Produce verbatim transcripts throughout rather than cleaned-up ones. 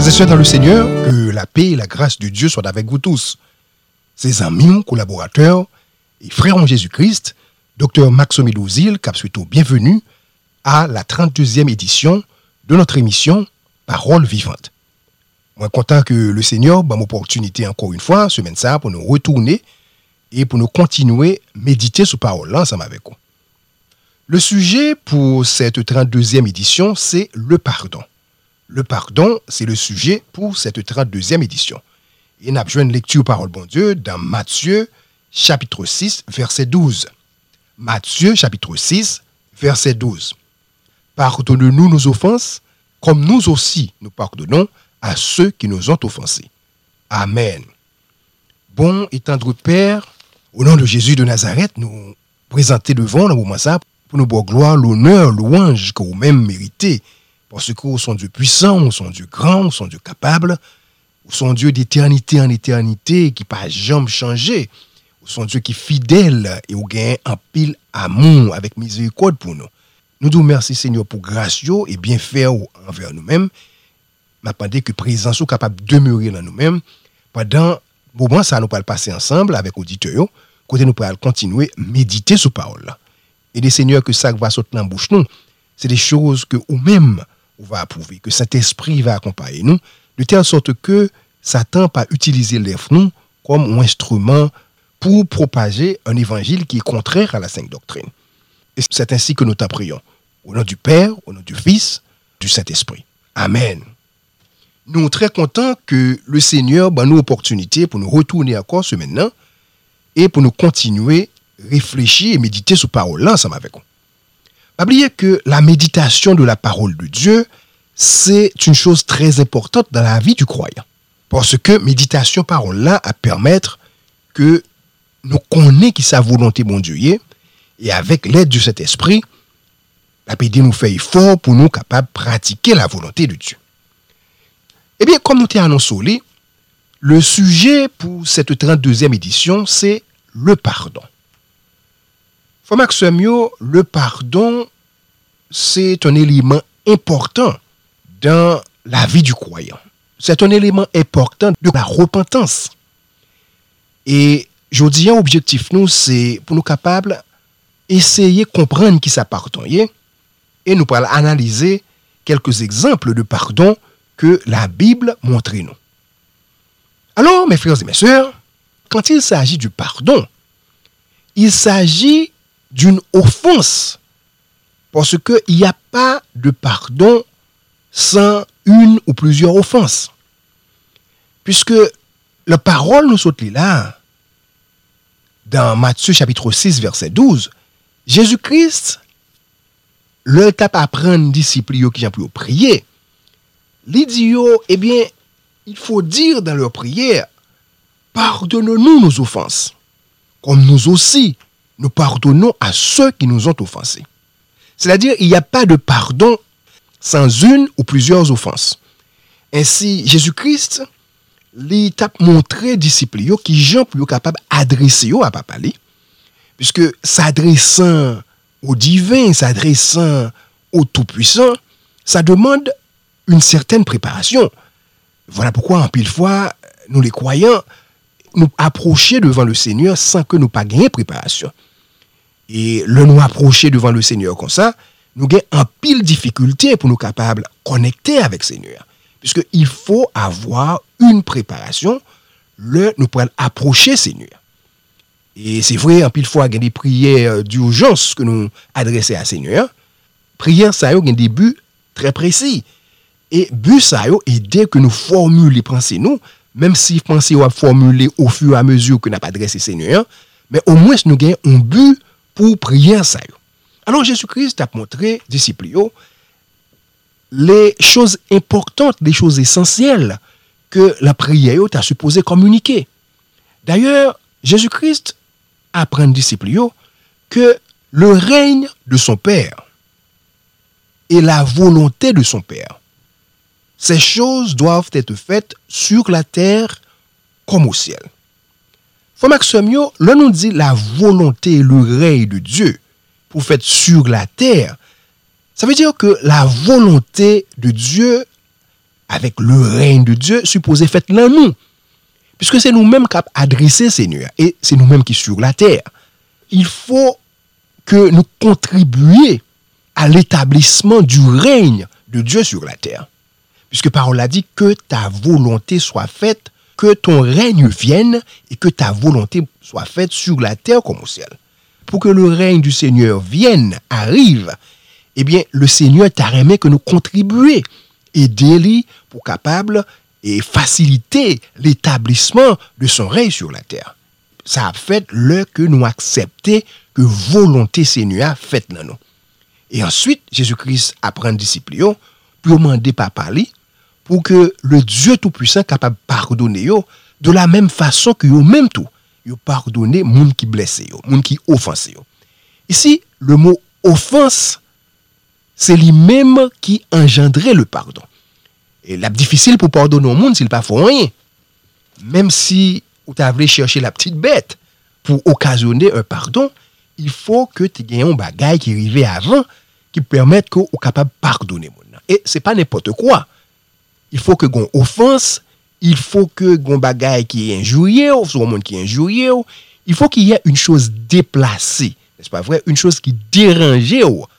et sœurs dans le Seigneur, que la paix et la grâce de Dieu soient avec vous tous. Ses amis, collaborateurs et frères en Jésus-Christ, docteur Maxime Douzil, cap suite bienvenue à la trente-deuxième édition de notre émission Parole vivante. Moi, content que le Seigneur m'a l'opportunité encore une fois, semaine ça, pour nous retourner et pour nous continuer à méditer sur parole là ensemble avec vous. Le sujet pour cette trente-deuxième édition, c'est le pardon. Le pardon, c'est le sujet pour cette trente-deuxième édition. Et nous avons une lecture parole bon Dieu dans Matthieu, chapitre six, verset douze. Matthieu, chapitre six, verset douze. Pardonne-nous nos offenses, comme nous aussi nous pardonnons à ceux qui nous ont offensés. Amen. Bon et tendre Père, au nom de Jésus de Nazareth, nous présenter devant le moment ça pour nous boire gloire, l'honneur, louange que vous-même méritez. Parce que vous sont Dieu puissant, vous sont Dieu grand, vous sont Dieu capable, vous sont Dieu d'éternité en éternité qui pas jamais changé. Vous sont Dieu qui est fidèle et vous gagnez un pile amour avec miséricorde pour nous. Nous vous remercions Seigneur pour grâce et bienfait envers nous-mêmes. M'attendez que présence soit capable de demeurer dans nous-mêmes pendant moment ça nous va passer ensemble avec auditeurs côté nous pourrons continuer méditer sur parole là. Et les seigneurs que ça va sortir dans bouche nous, c'est des choses que nous-mêmes on va approuver, que Saint-Esprit va accompagner nous, de telle sorte que Satan pas utiliser l'œuvre nous comme un instrument pour propager un évangile qui est contraire à la sainte doctrine. Et c'est ainsi que nous t'en prions. Au nom du Père, au nom du Fils, du Saint-Esprit. Amen. Nous sommes très contents que le Seigneur ait nous l'opportunité pour nous retourner encore ce maintenant et pour nous continuer à réfléchir et méditer sur parole là ensemble avec vous. N'oubliez que la méditation de la parole de Dieu, c'est une chose très importante dans la vie du croyant. Parce que méditation parole là à permettre que nous connaissions qui sa volonté bon Dieu et avec l'aide de cet esprit, la P D nous fait effort pour nous capables de pratiquer la volonté de Dieu. Eh bien, comme nous t'ai annoncé, le sujet pour cette trente-deuxième édition, c'est le pardon. Maxime, le pardon, c'est un élément important dans la vie du croyant. C'est un élément important de la repentance. Et je dis, un objectif, nous, c'est pour nous capables d'essayer de comprendre qui ça pardon est et nous pourrons analyser quelques exemples de pardon que la Bible montre nous. Alors, mes frères et mes sœurs, quand il s'agit du pardon, il s'agit d'une offense. Parce qu'il n'y a pas de pardon sans une ou plusieurs offenses. Puisque la parole nous saute là, dans Matthieu chapitre six, verset douze, Jésus-Christ, le tape à prendre disciples qui ont pu prier, il dit, eh bien, il faut dire dans leur prière, pardonne-nous nos offenses, comme nous aussi, nous pardonnons à ceux qui nous ont offensés. C'est-à-dire, il n'y a pas de pardon sans une ou plusieurs offenses. Ainsi, Jésus-Christ, il t'a montré aux disciples qui sont capables d'adresser à Papa, puisque s'adressant au divin, s'adressant au Tout-Puissant, ça demande une certaine préparation. Voilà pourquoi, en pile fois, nous les croyants, nous approcher devant le Seigneur sans que nous pas gagner préparation. Et le nous approcher devant le Seigneur comme ça, nous avons un pile difficulté pour nous capables de connecter avec le Seigneur. Puisqu'il faut avoir une préparation, le nous pourrons approcher le Seigneur. Et c'est vrai, en pile fois, il y a des prières d'urgence que nous adressons à Seigneur. Prière, ça a un début très précis. Et but, ça est dès que nous formulons les pensées, nous, même si pensées à formuler au fur et à mesure que nous n'avons pas adressé Seigneur, mais au moins, nous avons un but pour prier ça. Alors, Jésus-Christ a montré, disciples, les choses importantes, les choses essentielles que la prière t'a supposé communiquer. D'ailleurs, Jésus-Christ apprend aux disciples que le règne de son Père et la volonté de son Père, ces choses doivent être faites sur la terre comme au ciel. Maxime, là nous dit la volonté et le règne de Dieu pour faire sur la terre. Ça veut dire que la volonté de Dieu avec le règne de Dieu supposé fait là nous. Puisque c'est nous-mêmes qui avons adressé Seigneur et c'est nous-mêmes qui sommes sur la terre. Il faut que nous contribuions à l'établissement du règne de Dieu sur la terre. Puisque parole a dit que ta volonté soit faite, que ton règne vienne et que ta volonté soit faite sur la terre comme au ciel. Pour que le règne du Seigneur vienne, arrive, eh bien, le Seigneur t'a remis que nous contribuions, aider pour capable et faciliter l'établissement de son règne sur la terre. Ça a fait le que nous accepter que volonté Seigneur a faite dans nous. Et ensuite, Jésus-Christ apprend disciple pour demander papa li pour que le Dieu tout-puissant capable de pardonner yo de la même façon que yo même tout, yo pardonner moun qui blessé yo, moun qui offensé yo. Ici, le mot offense, c'est lui-même qui engendrait le pardon. Et la difficile pour pardonner au monde s'il pas fait rien. Même si vous avez chercher la petite bête pour occasionner un pardon, il faut que tu aies un bagage qui arrive avant qui permette que vous capable de pardonner. Et c'est pas n'importe quoi. Il faut que gon offense, il faut que gon bagage qui est injurieux, ou soit monde qui est injurieux, il faut qu'il y ait une chose déplacée, n'est-ce pas vrai, une chose qui dérange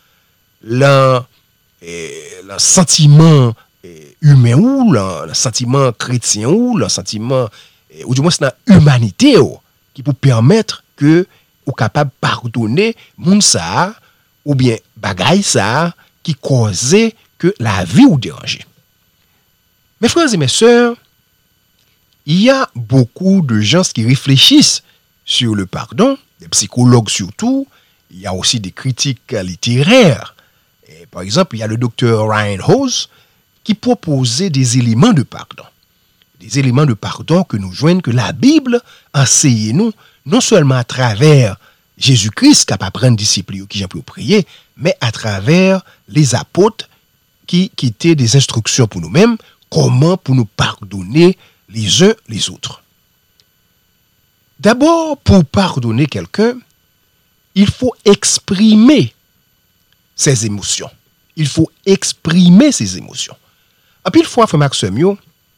le le sentiment humain ou le sentiment chrétien ou le sentiment ou du moins c'est la humanité qui peut permettre que ou capable pardonner moun ça ou bien bagay ça qui causait que la vie ou déranger. Mes frères et mes sœurs, il y a beaucoup de gens qui réfléchissent sur le pardon, des psychologues surtout, il y a aussi des critiques littéraires. Et par exemple, il y a le docteur Ryan Howes qui proposait des éléments de pardon. Des éléments de pardon que nous joignent que la Bible enseigne nous, non seulement à travers Jésus-Christ qui a pas prendre disciples qui j'ai pu prier, mais à travers les apôtres qui, qui étaient des instructions pour nous-mêmes, comment pour nous pardonner les uns les autres. D'abord, pour pardonner quelqu'un, il faut exprimer ses émotions. Il faut exprimer ses émotions. Et puis, une fois, frère Maxime, il y a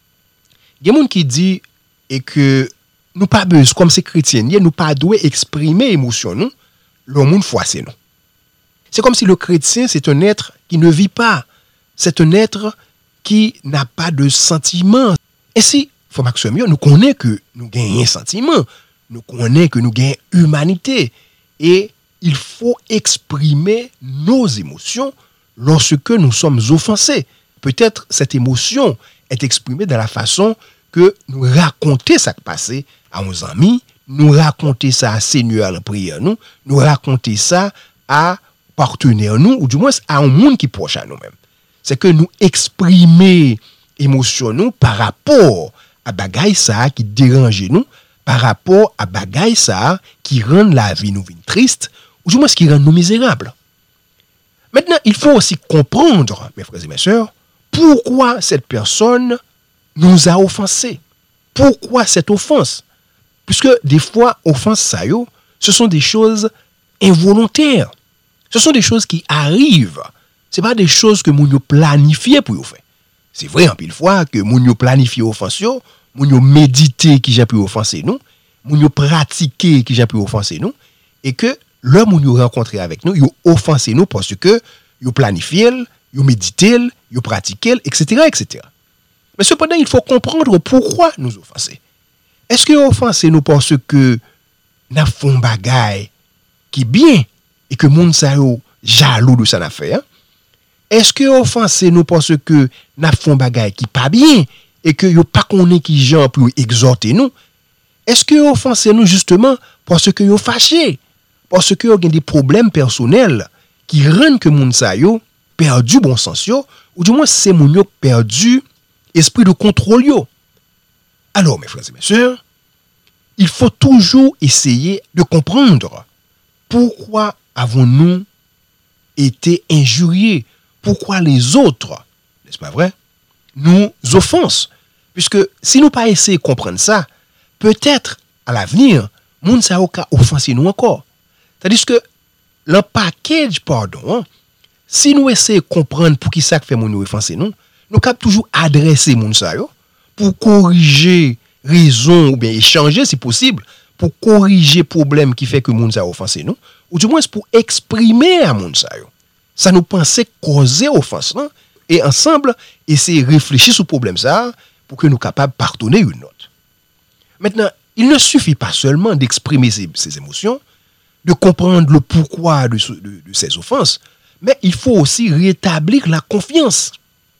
des gens qui disent et que nous pas besoin, comme ces chrétiens, nous pas doit exprimer émotion, nous, le monde foi c'est nous. C'est comme si le chrétien, c'est un être qui ne vit pas. C'est un être qui n'a pas de sentiment. Et si, frère Maxime, nous connaissons que nous gagnons un sentiment, nous connaissons que nous gagnons humanité. Et il faut exprimer nos émotions lorsque nous sommes offensés. Peut-être cette émotion est exprimée dans la façon que nous raconter ça qui passé à nos amis, nous raconter ça à Seigneur la prière nous, nous raconter ça à partenaire nous ou du moins à un monde qui est proche à nous-mêmes. C'est que nous exprimer émotion nous par rapport à bagay ça qui dérange nous, par rapport à bagay ça qui rend la vie nous triste ou du moins qui rend nous misérables. Maintenant, il faut aussi comprendre, mes frères et mes sœurs, pourquoi cette personne nous a offensés. Pourquoi cette offense? Puisque des fois, offense ça yo, ce sont des choses involontaires. Ce sont des choses qui arrivent. Ce n'est pas des choses que nous avons planifiées pour faire. C'est vrai, en pile fois, que nous avons planifié offense yo, nous avons médité qui j'ai pu offenser nous, nous avons pratiqué qui j'ai pu offenser nous, et que l'homme nous rencontré avec nous, ils ont offensé nous parce que ils ont planifié, ils ont médité, ils ont pratiqué, et cetera, et cetera. Mais cependant, il faut comprendre pourquoi nous offenser. Est-ce que offenser nous parce que nous faisons bagay qui bien et que moun sa yo jaloux de ça n'a fait? Hein? Est-ce que offenser nous parce que nous faisons bagay qui pas bien et que yo pas connaît qui gens pour exhorter nous? Est-ce que offenser nous justement parce que yo fâché? Parce que yo gen des problèmes personnels qui rendent que moun sa yo perdu bon sens yo ou du moins c'est moun yo perdu esprit de contrôle yo. Alors mes frères et mes sœurs, il faut toujours essayer de comprendre pourquoi avons-nous été injuriés, pourquoi les autres, n'est-ce pas vrai, nous offensent. Puisque si nous pas essayer de comprendre ça, peut-être à l'avenir, moun sa yo ka offenser nous encore. C'est-à-dire que le package pardon, hein, si nous essayons de comprendre pour qui ça fait moun nous offenser nous, nous cap toujours adresser moun sa yo pour corriger raison ou bien échanger si possible pour corriger problème qui fait que moun sa offensé nous ou du moins pour exprimer à moun sa yo ça nous penser causer offense là et ensemble essayer réfléchir sur problème ça pour que nous capables pardonner une autre. Maintenant, il ne suffit pas seulement d'exprimer ses, ses émotions, de comprendre le pourquoi de, de, de ces offenses, mais il faut aussi rétablir la confiance.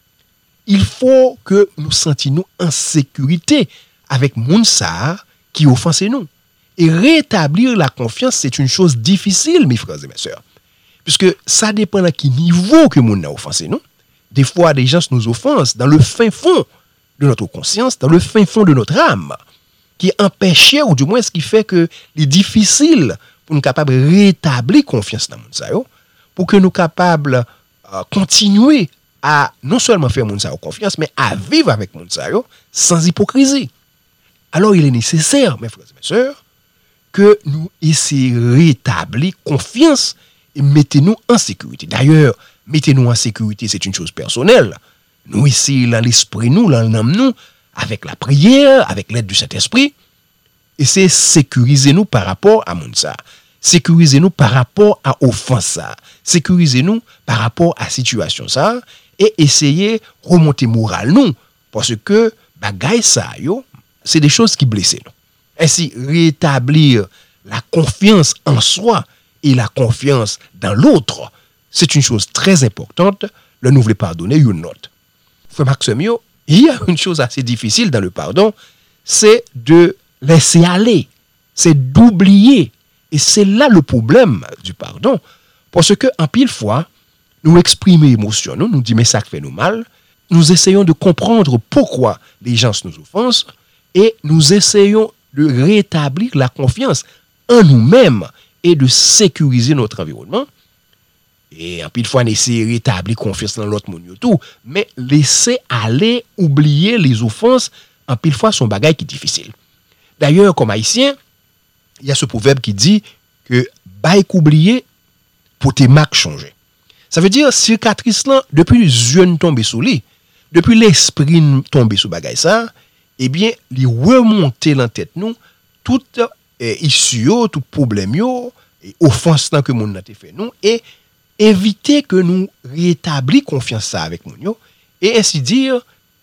Il faut que nous sentions en sécurité avec moun sa qui offense nous. Et rétablir la confiance, c'est une chose difficile, mes frères et mes sœurs. Puisque ça dépend de quel niveau que moun a offensé nous. Des fois, des gens nous offensent dans le fin fond de notre conscience, dans le fin fond de notre âme, qui empêchait, ou du moins ce qui fait que c'est difficile pour nous capables de rétablir confiance dans moun sa yo, pour que nous capables euh, continuer à non seulement faire moun sa yo confiance, mais à vivre avec moun sa yo sans hypocrisie. Alors il est nécessaire, mes frères et mes sœurs, que nous essayions de rétablir confiance et mettez-nous en sécurité. D'ailleurs, mettez-nous en sécurité, c'est une chose personnelle. Nous ici, dans l'esprit, nous, dans l'âme, nous, avec la prière, avec l'aide du Saint-Esprit, et c'est sécuriser-nous par rapport à moun sa. Sécurisez-nous par rapport à offense ça. Sécurisez-nous par rapport à situation ça et essayez remonter moral nous parce que bagay ça yo, c'est des choses qui blessent nous. Ainsi rétablir la confiance en soi et la confiance dans l'autre, c'est une chose très importante. Le nous voulons pardonner une autre. Frère Maximio, il y a une chose assez difficile dans le pardon, c'est de laisser aller, c'est d'oublier. Et c'est là le problème du pardon. Parce que, en pile fois, nous exprimons émotion, nous, nous disons, mais ça fait nous mal. Nous essayons de comprendre pourquoi les gens nous offensent et nous essayons de rétablir la confiance en nous-mêmes et de sécuriser notre environnement. Et en pile fois, on essaie de rétablir confiance dans l'autre monde, tout. Mais laisser aller, oublier les offenses, en pile fois, sont bagaille qui est difficile. D'ailleurs, comme haïtien, il y a ce proverbe qui dit que bail oublié pour tes marques changer. Ça veut dire cicatrice là depuis les yeux tombé sous lui, depuis l'esprit tombé sous bagay ça, eh bien, il remonter dans tête nous tout euh, issue tout problème yo et offense que mon a fait nous et éviter que nous rétablir confiance ça avec nous yo et ainsi dire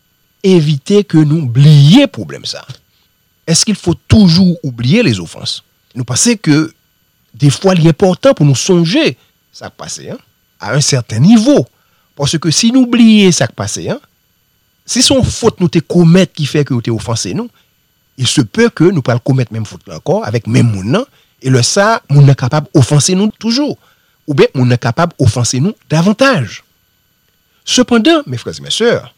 éviter que nous oublier problème ça. Est-ce qu'il faut toujours oublier les offenses? Nous pensons que des fois, il est important pour nous songer ça qui passe hein, à un certain niveau. Parce que si nous oublions ça qui passe, hein, si son faute nous te commettre qui fait que nous te offensé nous, il se peut que nous pourrions commettre même faute encore avec même moun et le ça, moun est capable d'offenser nous toujours. Ou bien, moun est capable d'offenser nous davantage. Cependant, mes frères et mes sœurs,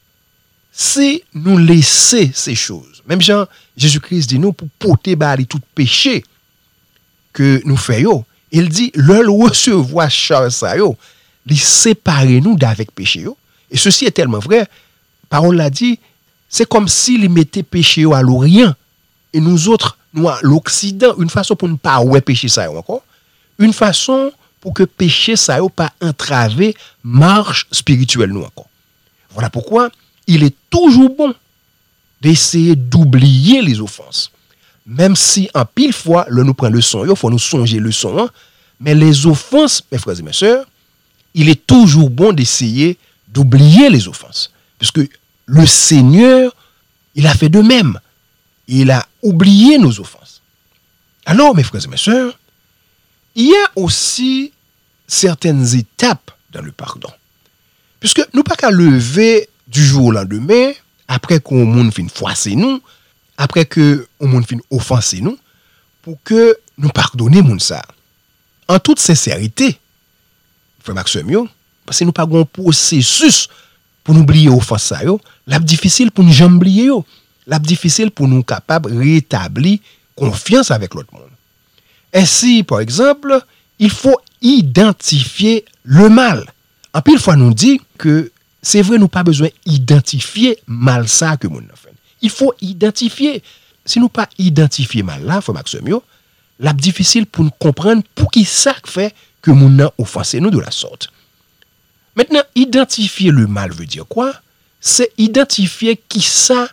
si nous laissons ces choses, même Jean, Jésus-Christ dit nous pour porter bali tout péché que nous faisons, il dit le recevoir charge ça yo, il sépare nous d'avec péché yo. Et ceci est tellement vrai, parole l'a dit, c'est comme s'il mettait péché yo à l'Orient et nous autres nous à l'Occident, une façon pour ne pas ouais péché ça yo encore, une façon pour que péché ça yo pas entraver marche spirituelle nous encore. Voilà pourquoi il est toujours bon d'essayer d'oublier les offenses. Même si en pile fois, le nous prend le son, il faut nous songer le son. Hein? Mais les offenses, mes frères et mes sœurs, il est toujours bon d'essayer d'oublier les offenses. Puisque le Seigneur, il a fait de même. Il a oublié nos offenses. Alors, mes frères et mes sœurs, il y a aussi certaines étapes dans le pardon. Puisque nous pas qu'à lever du jour au lendemain, après qu'on moun fin froisser nous, après que on moun fin offenser nous, pour que nous pardonner moun ça. En toute sincérité, frère Maximio, parce que nous pas un processus pour nous oublier offense ça yo, la difficile pour nous jamais oublier yo, la difficile pour nous capable rétablir confiance avec l'autre monde. Ainsi, par exemple, il faut identifier le mal. En pile fois nous dit que c'est vrai, nous pas besoin d'identifier mal ça que moun a fait. Il faut identifier. Si nous pas identifier mal là, frère Maximio, la difficile pour nous comprendre pour qui ça fait que moun a offensé nous de la sorte. Maintenant, identifier le mal veut dire quoi? c'est identifier qui ça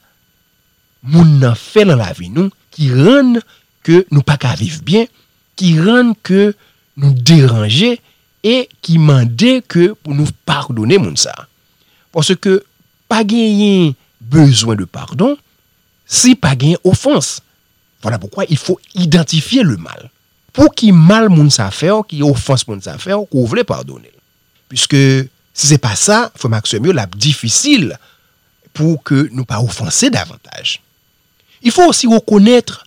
moun nan fait dans la vie nous qui rend que nous pas qu'à vivre bien, qui rend que nous déranger et qui mandait que pour nous pardonner moun ça. Parce que pas gagner besoin de pardon si pas gagner offense. Voilà pourquoi il faut identifier le mal. Pour qui mal moun ça fait, qui offense moun ça fait, qu'on veut pardonner. Puisque si c'est pas ça, faut maximiser la difficile pour que nous pas offenser davantage. Il faut aussi reconnaître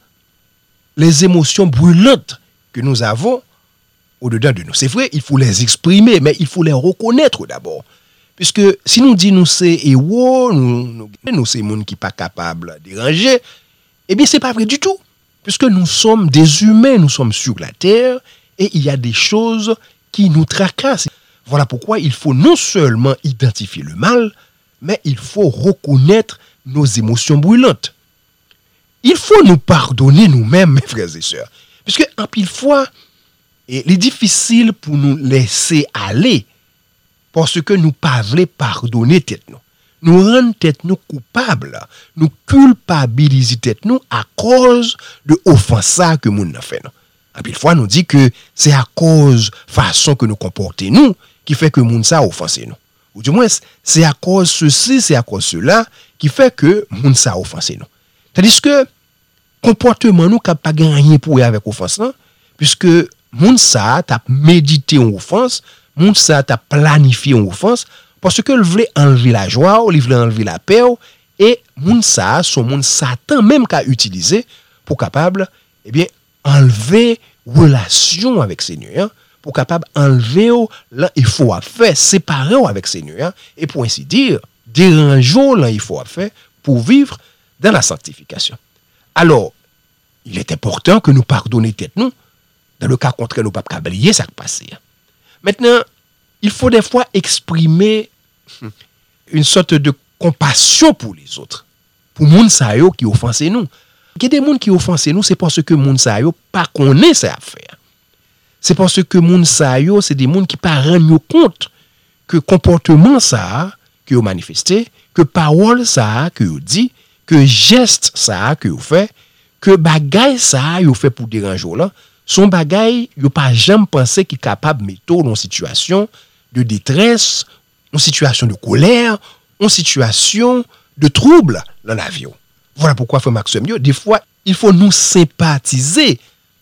les émotions brûlantes que nous avons au-dedans de nous. C'est vrai, il faut les exprimer, mais il faut les reconnaître d'abord. Puisque si nous disons nous c'est héros, nous, nous, nous c'est monde qui pas capable de déranger, eh bien c'est pas vrai du tout. Puisque nous sommes des humains, nous sommes sur la terre, et il y a des choses qui nous tracassent. Voilà pourquoi il faut non seulement identifier le mal, mais il faut reconnaître nos émotions brûlantes. Il faut nous pardonner nous-mêmes, mes frères et sœurs. Puisque, en pile fois, il est difficile pour nous laisser aller parce que nous ne pouvons pas pardonner tête nous. Nous rendons tête nous coupables, nous culpabilisons tête nous à cause de l'offense que nous avons fait. En pile fois, nous dit que c'est à cause de la façon que nous comportons nous qui fait que nous avons offensé nous. Ou du moins, c'est à cause de ceci, c'est à cause de cela qui fait que nous avons offensé nous. C'est-à-dire que comportement nous n'a pas gagné pour avec offense puisque moun sa t'a médité en offense, moun sa t'a planifié en offense parce que il voulait enlever la joie, il voulait enlever la paix et moun sa son moun Satan même qu'a utilisé pour capable eh bien enlever relation avec Seigneur, pour capable enlever là il faut faire séparer avec Seigneur et pour ainsi dire déranger là il faut faire pour vivre dans la sanctification. Alors, il est important que nous pardonnions tête nous. Dans le cas contraire, nous ne pouvons pas oublier ça qui passe. Maintenant, il faut des fois exprimer une sorte de compassion pour les autres. Pour les gens qui offensent nous. Il y a des gens qui offensent nous, c'est parce que les gens ne pas connaissent ces affaires. C'est parce que les gens, c'est des gens qui ne pas rendent compte que le comportement ça que vous manifestez, que parole ça que vous dites, que geste ça que vous faites, que bagay ça vous fait pour déranger là, son bagay vous pas jamais pensé qu'il est capable de mettre dans une situation de détresse, une situation de colère, une situation de trouble dans la vie. Voilà pourquoi frère Maxime, des fois il faut nous sympathiser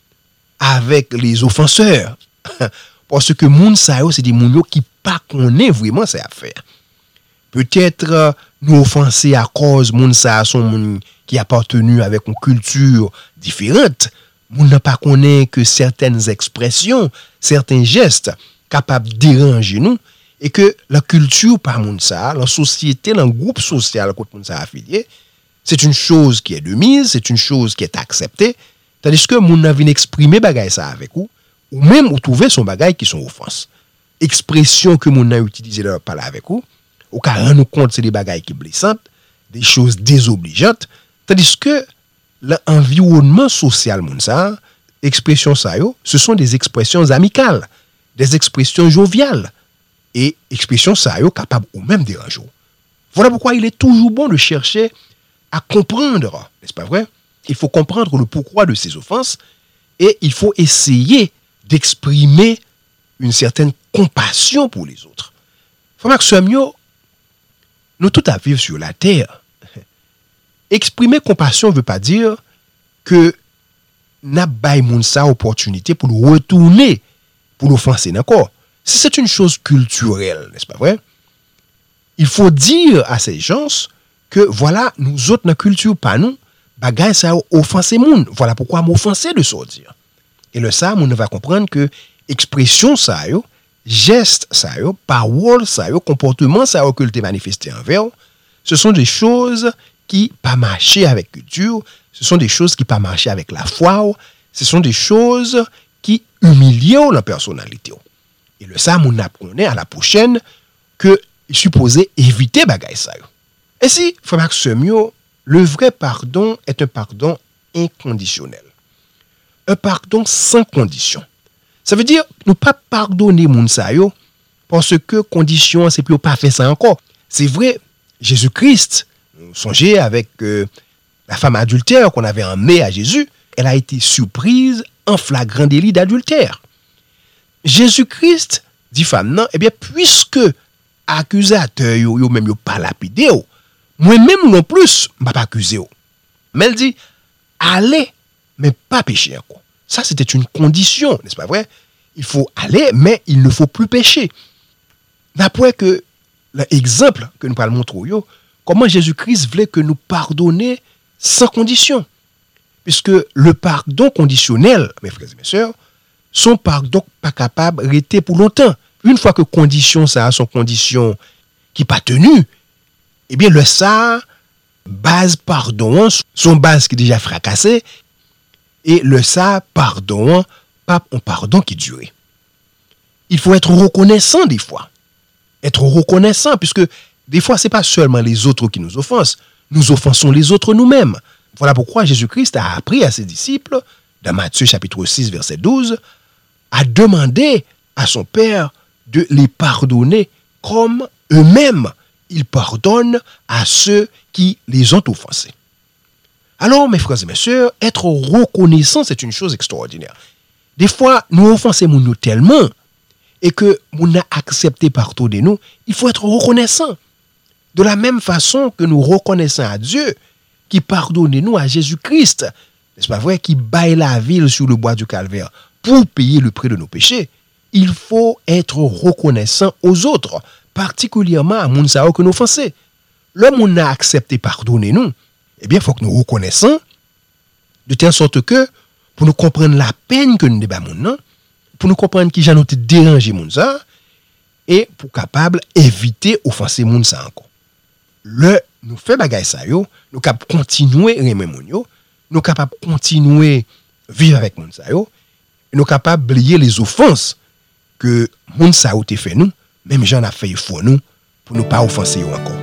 avec les offenseurs parce que moun sa yo c'est des moun qui pas connaît vraiment ces affaires. Peut-être euh, nous offenser à cause moun sa son moun qui appartenu avec une culture différente, moun n'a pas connaît que certaines expressions, certains gestes capables de déranger nous et que la culture par moun sa, la société, le groupe social que moun sa affilié, c'est une chose qui est de mise, c'est une chose qui est acceptée, tandis que moun n'a vinn exprimer bagay ça avec vous ou même ou trouver son bagay qui sont offenses. Expression que moun n'a utilisé dans parler avec vous, ou qu'à rendre compte c'est des bagailles qui blessantes, des choses désobligeantes, tandis que l'environnement social moun ça, expression ça yo, ce sont des expressions amicales, des expressions joviales et expressions ça yo capables ou même déranger. Voilà pourquoi il est toujours bon de chercher à comprendre, n'est-ce pas vrai? Il faut comprendre le pourquoi de ces offenses et il faut essayer d'exprimer une certaine compassion pour les autres. Frère Maxime, nous tous à vivre sur la terre. Exprimer compassion ne veut pas dire que n'a bay moun sa opportunité pour nous retourner, pour nous offenser encore. Si c'est une chose culturelle, n'est-ce pas vrai? Il faut dire à ces gens que voilà, nous autres, notre culture, pas nous, bagay ça offenser moun. Voilà pourquoi m'offenser de sortir. Et le ça, on va comprendre que expression ça yo, geste ça yo, parole ça yo, comportement ça yo que le manifesté envers, ce sont des choses qui pas marcher avec culture, ce sont des choses qui pas marcher avec la foi, ce sont des choses qui humilient la personnalité. Et le ça, on apprenait à la prochaine que il supposait éviter bagay ça yo. Et si, frère Maxime, le vrai pardon est un pardon inconditionnel. Un pardon sans condition. Ça veut dire, nous pas pardonner moun sa yo parce que condition, c'est plus pas fait ça encore. C'est vrai, Jésus-Christ, songez avec euh, la femme adultère qu'on avait emmenée à Jésus, elle a été surprise en flagrant délit d'adultère. Jésus-Christ dit femme non, eh bien puisque accusateur yo, yo même yo pas lapidé yo, moi-même non plus m'a pas accusé yo. Mais elle dit allez mais pas pécher encore. Ça c'était une condition, n'est-ce pas vrai? Il faut aller mais il ne faut plus pécher. D'après que l'exemple que nous parlons montrer yo, comment Jésus-Christ voulait que nous pardonner sans condition. Puisque le pardon conditionnel, mes frères et mes sœurs, son pardon pas capable de rester pour longtemps. Une fois que condition ça sont conditions qui pas tenues, eh bien le ça base pardon, son base qui est déjà fracassée et le ça pardon, pas un pardon qui dure. Il faut être reconnaissant des fois. Être reconnaissant puisque des fois c'est pas seulement les autres qui nous offensent, nous offensons les autres nous-mêmes. Voilà pourquoi Jésus-Christ a appris à ses disciples, dans Matthieu chapitre six, verset douze, à demander à son Père de les pardonner comme eux-mêmes ils pardonnent à ceux qui les ont offensés. Alors, mes frères et mes sœurs, être reconnaissant, c'est une chose extraordinaire. Des fois, nous offensons nous tellement et que nous a accepté partout de nous, il faut être reconnaissant. De la même façon que nous reconnaissons à Dieu, qui pardonne nous à Jésus-Christ, n'est-ce pas vrai, qui baille la ville sur le bois du Calvaire pour payer le prix de nos péchés, il faut être reconnaissant aux autres, particulièrement à moun sa que nous offensé. Le moun a accepté pardonner nous, eh bien, il faut que nous reconnaissons de telle sorte que, pour nous comprendre la peine que nous débat moun, pour nous comprendre qui j'ai noté déranger moun sa, et pour capable éviter offenser moun sa encore. Le nous fait bagay sa yo, nous capable continuer aimer moun yo, nous capable continuer vivre avec moun sa yo, et nous capable oublier les offenses que moun sa yo te fait nous, même j'en a fait fou nous pour ne pas offenser yo encore.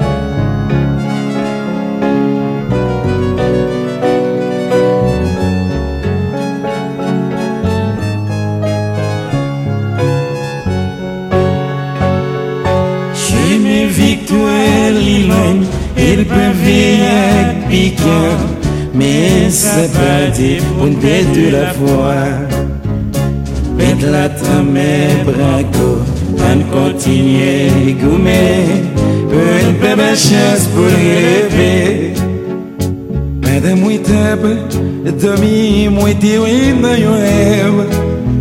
Victoire l'Ilogne, il peut vivre avec piquant, mais c'est pas dit pour ne perdre la foi. Pète la trame, braco, on continue goumer, pour une belle chance pour rêver. Madame Mouitable, Tommy Mouiti, dans yon rêve.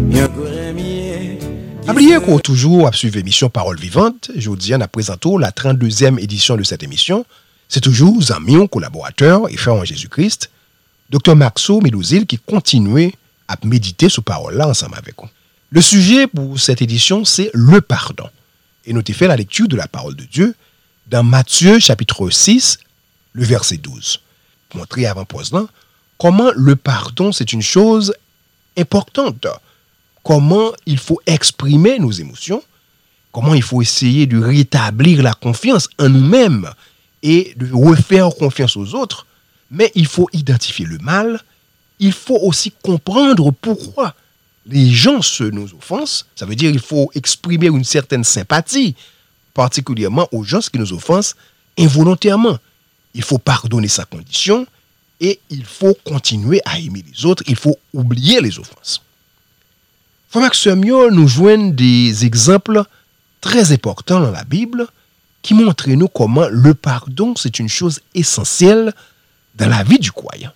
N'oubliez qu'on toujours à suivre l'émission Parole Vivante. Je vous dis, on a présenté la trente-deuxième édition de cette émission. C'est toujours Zamion, collaborateur et frère en Jésus-Christ, docteur Maxo Médouzil, qui continue à méditer sur parole-là ensemble avec vous. Le sujet pour cette édition, c'est le pardon. Et nous avons fait la lecture de la parole de Dieu dans Matthieu chapitre six, le verset douze. Pour montrer avant pause là, comment le pardon, c'est une chose importante. Comment il faut exprimer nos émotions, comment il faut essayer de rétablir la confiance en nous-mêmes et de refaire confiance aux autres, mais il faut identifier le mal, il faut aussi comprendre pourquoi les gens se nous offensent, ça veut dire qu'il faut exprimer une certaine sympathie, particulièrement aux gens qui nous offensent involontairement. Il faut pardonner sa condition et il faut continuer à aimer les autres, il faut oublier les offenses. Frère Maximio nous joignent des exemples très importants dans la Bible qui montrent nous comment le pardon, c'est une chose essentielle dans la vie du croyant.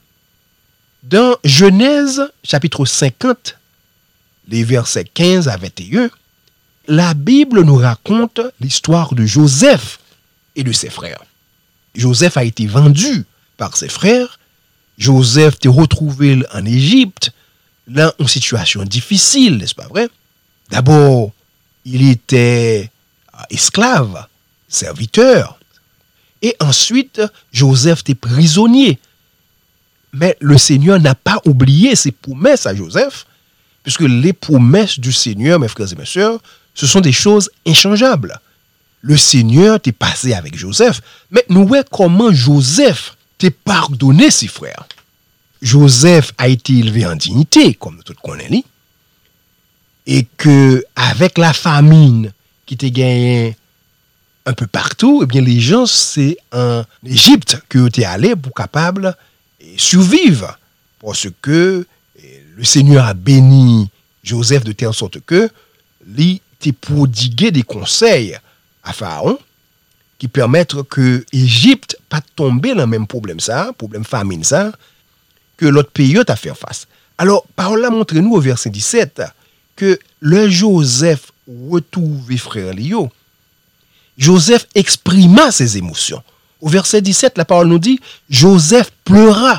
Dans Genèse, chapitre cinquante, les versets quinze à vingt et un, la Bible nous raconte l'histoire de Joseph et de ses frères. Joseph a été vendu par ses frères. Joseph était retrouvé en Égypte, là, en situation difficile, n'est-ce pas vrai? D'abord, il était esclave, serviteur. Et ensuite, Joseph était prisonnier. Mais le Seigneur n'a pas oublié ses promesses à Joseph, puisque les promesses du Seigneur, mes frères et mes sœurs, ce sont des choses inchangeables. Le Seigneur t'est passé avec Joseph, mais nous voyons comment Joseph t'a pardonné ses frères. Joseph a été élevé en dignité, comme nous tous connaissons, et que avec la famine qui t'a gagné un peu partout, eh bien, les gens, c'est en Égypte qu'ils étaient allés pour capable de survivre. Parce que le Seigneur a béni Joseph de telle sorte que lui était prodigué des conseils à Pharaon qui permettent que l'Égypte pas tomber dans le même problème ça, problème famine ça, que l'autre pays a fait face. Alors, parole là montre-nous au verset dix-sept que le Joseph retrouvé frère Lio, Joseph exprima ses émotions. Au verset dix-sept, la parole nous dit, Joseph pleura.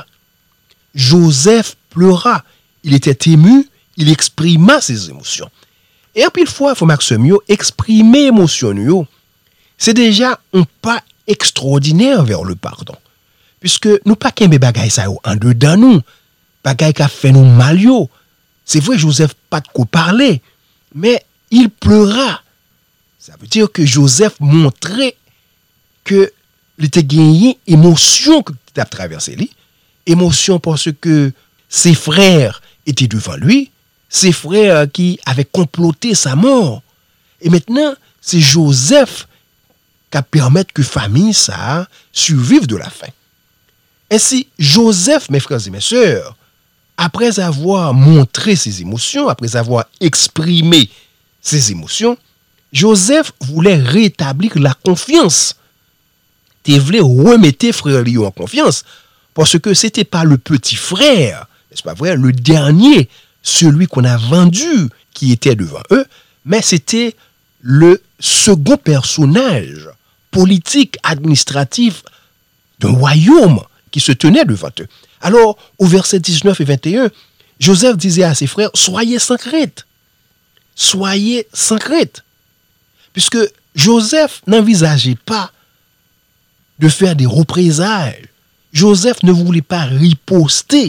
Joseph pleura. Il était ému, il exprima ses émotions. Et un pile fois, il faut Maxime, exprimer émotion, c'est déjà un pas extraordinaire vers le pardon. Puisque nous pas qu'un bagay ça en dedans nous, bagay qui a fait nous mal yo. C'est vrai, Joseph pas de quoi parler, mais il pleura. Ça veut dire que Joseph montrait que il était gagné émotion que tu as traversé lui, émotion parce que ses frères étaient devant lui, ses frères qui avaient comploté sa mort. Et maintenant, c'est Joseph qui a permis que famille ça survive de la faim. Ainsi, Joseph, mes frères et mes sœurs, après avoir montré ses émotions, après avoir exprimé ses émotions, Joseph voulait rétablir la confiance. Il voulait remettre frère Léo en confiance parce que c'était pas le petit frère, n'est-ce pas vrai, le dernier, celui qu'on a vendu qui était devant eux, mais c'était le second personnage politique, administratif d'un royaume qui se tenait devant eux. Alors, au verset dix-neuf et vingt et un, Joseph disait à ses frères, soyez sans crainte. Soyez sans crainte. Puisque Joseph n'envisageait pas de faire des représailles. Joseph ne voulait pas riposter.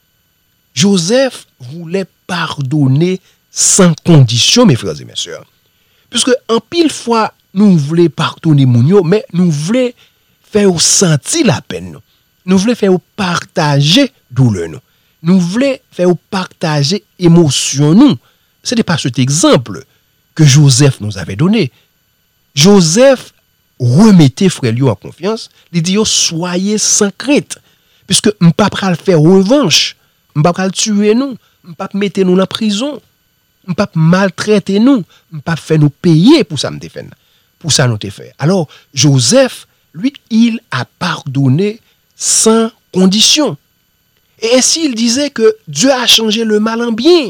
Joseph voulait pardonner sans condition, mes frères et mes sœurs. Puisque en pile fois, nous voulons pardonner Mounio, mais nous voulons faire sentir la peine. Nous voulons faire partager douleur. Nous, nous voulons faire partager émotion. Nous. Ce n'est pas cet exemple que Joseph nous avait donné. Joseph remettait frère Lio en confiance. Il dit, soyez sans crainte. Puisque je ne peux pas le faire revanche. Je ne peux pas le tuer nous. Je ne peux pas mettre nous en prison. Je ne peux pas maltraiter nous. Je ne peux pas faire nous payer pour ça nous fait. Pour ça nous fait. Alors, Joseph, lui, il a pardonné sans condition. Et ainsi, il disait que Dieu a changé le mal en bien.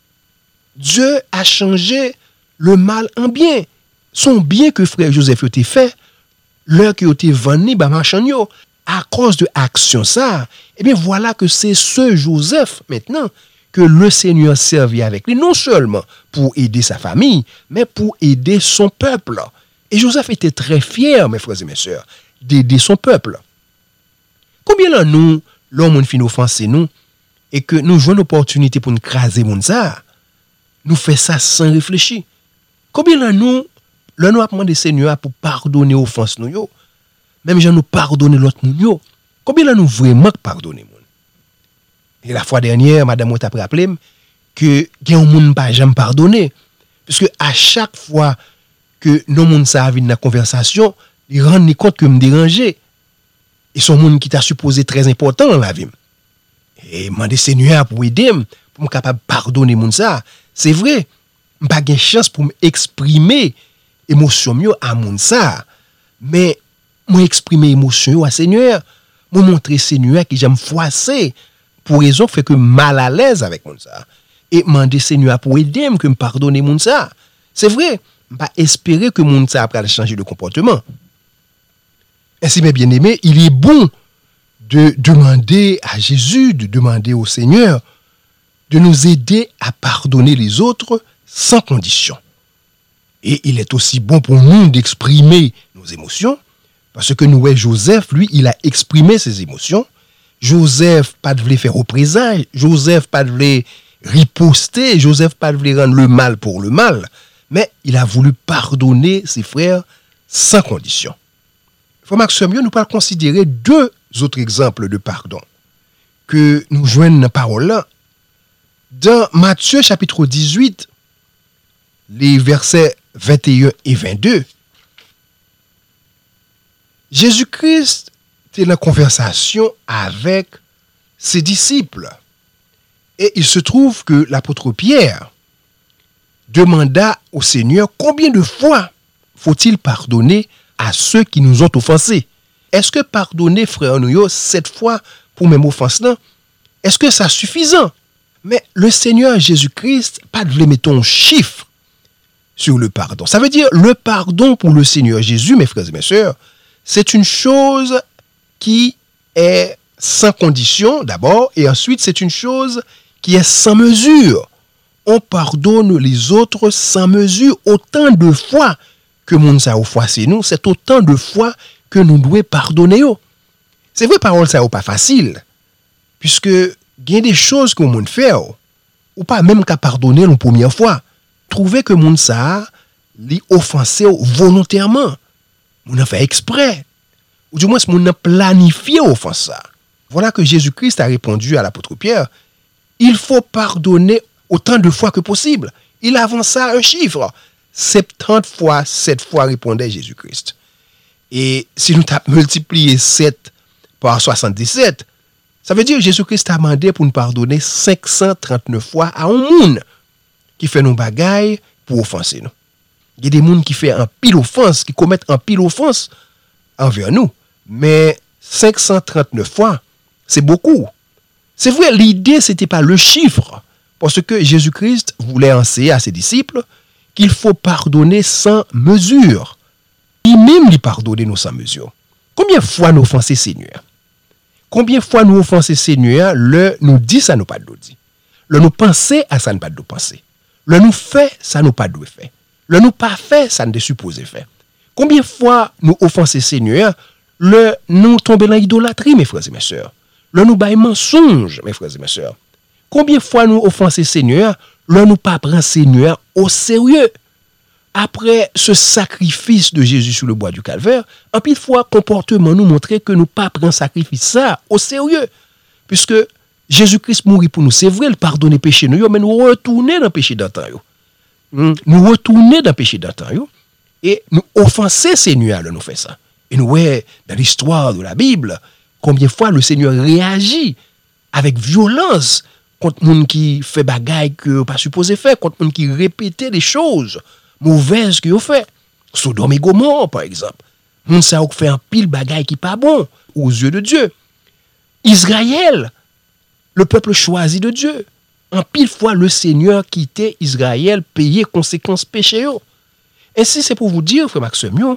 Dieu a changé le mal en bien. Son bien que frère Joseph a fait, l'heure qui a été vendu par marchand, à cause de l'action ça, eh bien voilà que c'est ce Joseph maintenant que le Seigneur servait avec lui, non seulement pour aider sa famille, mais pour aider son peuple. Et Joseph était très fier, mes frères et mes sœurs, d'aider son peuple. Combien là nous, l'homme fin offensé nous, et que nous jouons une opportunité pour nous craser moun ça, nous fait ça sans réfléchir. Combien là nous, là nous demandé Seigneur pour pardonner offense nous yo, même gens nous pardonner l'autre moun yo. Combien là nous vraiment pardonner moun. Et la fois dernière, madame t'a rappelé que gen moun pas jamais pardonner, puisque à chaque fois que nos moun ça vient dans la conversation, ils rendent compte que me déranger. Et son monde qui t'a supposé très important dans la vie. Et demander Seigneur pour aider, pour me capable pardonner moun ça. C'est vrai, m'pas gen chance pour m'exprimer émotion mieux à moun ça. Mais moi exprimer émotion yo à Seigneur, moi montrer Seigneur que j'aime froisser pour raison fait que mal à l'aise avec moun ça. Et demander Seigneur pour aider que me pardonner moun ça. C'est vrai, m'pas espérer que moun ça après changer de comportement. Ainsi, mes bien-aimés, il est bon de demander à Jésus, de demander au Seigneur de nous aider à pardonner les autres sans condition. Et il est aussi bon pour nous d'exprimer nos émotions, parce que nous, Joseph, lui, il a exprimé ses émotions. Joseph, pas de vouloir faire représailles. Joseph, pas de vouloir riposter. Joseph, pas de vouloir rendre le mal pour le mal. Mais il a voulu pardonner ses frères sans condition. Frère Maxime, nous pouvons considérer deux autres exemples de pardon que nous joignons dans la parole là. Dans Matthieu chapitre dix-huit, les versets vingt et un et vingt-deux, Jésus-Christ était en conversation avec ses disciples. Et il se trouve que l'apôtre Pierre demanda au Seigneur combien de fois faut-il pardonner à ceux qui nous ont offensés. Est-ce que pardonner, frère nous, sept fois pour même offense là, est-ce que ça suffisant? Mais le Seigneur Jésus-Christ, pas de mettre un chiffre sur le pardon. Ça veut dire le pardon pour le Seigneur Jésus, mes frères et mes sœurs, c'est une chose qui est sans condition d'abord, et ensuite c'est une chose qui est sans mesure. On pardonne les autres sans mesure autant de fois que moun sa ou fois c'est nous, c'est autant de fois que nous devons pardonner. C'est vrai, parole ça ou pas facile, puisque il y a des choses que moun fait ou pas même qu'à pardonner la première fois. Trouver que moun sa li offensé volontairement, moun a fait exprès, ou du moins moun a planifié offense ça. Voilà que Jésus-Christ a répondu à l'apôtre Pierre, il faut pardonner autant de fois que possible. Il avança un chiffre, soixante-dix fois, sept fois répondait Jésus-Christ. Et si nous avons multiplié sept par soixante-dix-sept, ça veut dire que Jésus-Christ a demandé pour nous pardonner cinq cent trente-neuf fois à un monde qui fait nos bagailles pour offenser nous. Il y a des gens qui font un pile offense, qui commettent un pile offense envers nous. Mais cinq cent trente-neuf fois, c'est beaucoup. C'est vrai, l'idée, ce n'était pas le chiffre. Parce que Jésus-Christ voulait enseigner à ses disciples qu'il faut pardonner sans mesure. Lui-même lui pardonner nous sans mesure. Combien de fois nous offensons Seigneur? Combien de fois nous offensons Seigneur, le nous dit ça nous pas de dit. Le nous penser à ça nous pas de penser. Le nous fait ça nous pas de fait. Le nous pas fait ça nous supposé faire. Combien de fois nous offensons Seigneur, le nous tomber dans l'idolâtrie mes frères et mes sœurs. Le nous bail mensonge mes frères et mes sœurs. Combien de fois nous offensons Seigneur, le nous pas prendre Seigneur au sérieux. Après ce sacrifice de Jésus sur le bois du Calvaire, en pile fois comportement nous montrer que nous pas prendre sacrifice ça au sérieux, puisque Jésus-Christ mourit pour nous, c'est vrai, il pardonne péché nous, mais nous retourner dans le péché d'antan. Nous retourner dans le péché d'antan et nous offenser Seigneur, nous fait ça. Et nous voyons dans l'histoire de la Bible combien de fois le Seigneur réagit avec violence contre les gens qui fait bagaille que pas supposé faire, contre les gens qui répétaient des choses mauvaises qu'ils ont fait. Sodome et Gomorrhe, par exemple. Moun sa ou fait un pile bagaille qui pas bon aux yeux de Dieu. Israël, le peuple choisi de Dieu. En pile fois, le Seigneur quittait Israël, payait conséquences péché. Ainsi, c'est pour vous dire, frère Maxime,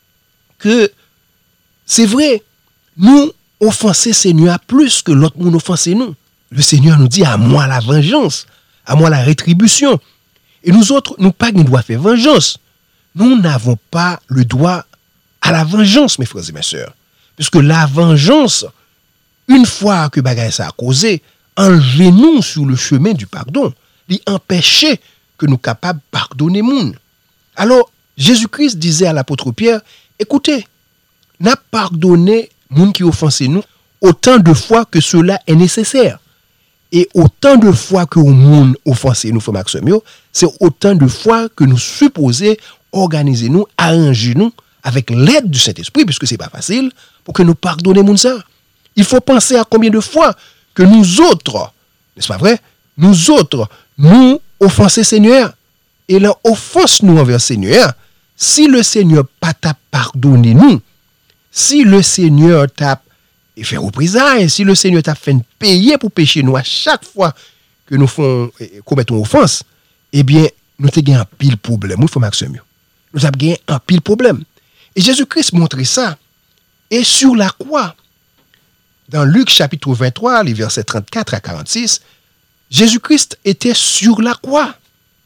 que c'est vrai, nous offenser Seigneur plus que l'autre monde offenser nous. Le Seigneur nous dit, à moi la vengeance, à moi la rétribution. Et nous autres, nous pas nous doit faire vengeance. Nous n'avons pas le droit à la vengeance, mes frères et mes sœurs. Puisque la vengeance, une fois que bagaille ça a causé, enlevez-nous sur le chemin du pardon. Il empêcher que nous capables de pardonner moun. Alors, Jésus-Christ disait à l'apôtre Pierre, écoutez, n'a pardonné moun qui offense nous autant de fois que cela est nécessaire. Et autant de fois que moun offense nous, frère Maxime, c'est autant de fois que nous supposons organiser nous, arranger nous avec l'aide du Saint-Esprit, puisque c'est pas facile, pour que nous pardonnions moun ça. Il faut penser à combien de fois que nous autres, n'est-ce pas vrai, nous autres, nous offensons Seigneur. Et là, offense nous envers Seigneur, si le Seigneur pas t'a pardonné nous, si le Seigneur t'a et fait représailles, si le Seigneur t'a fait payer pour pécher nous à chaque fois que nous font commettons offense, eh bien, nous avons gagné un pile problème. Il faut Maxime. Nous avons gagné un pile problème. Et Jésus-Christ montrait ça. Et sur la croix, dans Luc chapitre vingt-trois, les versets trente-quatre à quarante-six, Jésus-Christ était sur la croix.